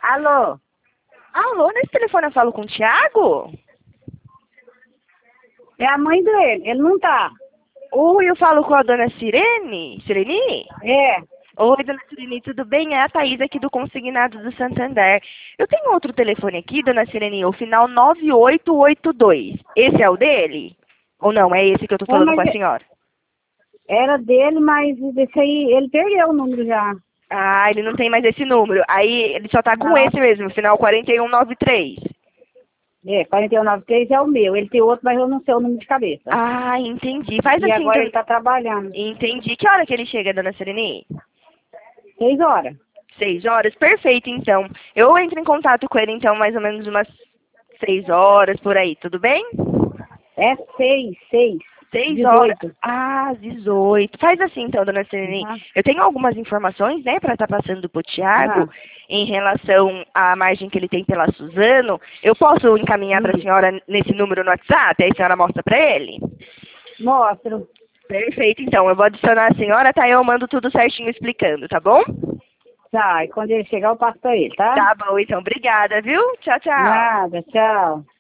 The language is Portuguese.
Alô? Alô, nesse telefone eu falo com o Thiago? É a mãe dele, ele não tá. Oi, eu falo com a dona Sirene? Sirene? É, Oi, dona Sirene, tudo bem? É a Thaís aqui do Consignado do Santander. Eu tenho outro telefone aqui, dona Sirene, o final 9882. Esse é o dele? Ou não, é esse que eu tô falando com mas a senhora? era dele, mas esse aí, ele perdeu o número já. Ah, ele não tem mais esse número. Aí ele só tá com Não, esse mesmo, final 4193. 4193 é o meu. Ele tem outro, mas eu não sei o número de cabeça. Ah, entendi. Faz E assim, agora então. ele tá trabalhando. Entendi. Que hora que ele chega, dona Sirene? 6 horas. 6 horas? Perfeito, então. Eu entro em contato com ele, então, mais ou menos umas 6 horas, por aí, tudo bem? É 6, 6 horas. 18. Ah, 18. Faz assim, então, dona Sereni. Uhum. Eu tenho algumas informações, né, para estar passando para o Tiago Ah, em relação à margem que ele tem pela Suzano. Eu posso encaminhar para a hum. senhora nesse número no WhatsApp? Aí a senhora mostra para ele? Mostro. Perfeito, então. Eu vou adicionar a senhora, tá? Eu mando tudo certinho explicando, tá bom? Tá, e quando ele chegar eu passo pra ele, tá? Tá bom, então. Obrigada, viu? Tchau, tchau. Nada, tchau.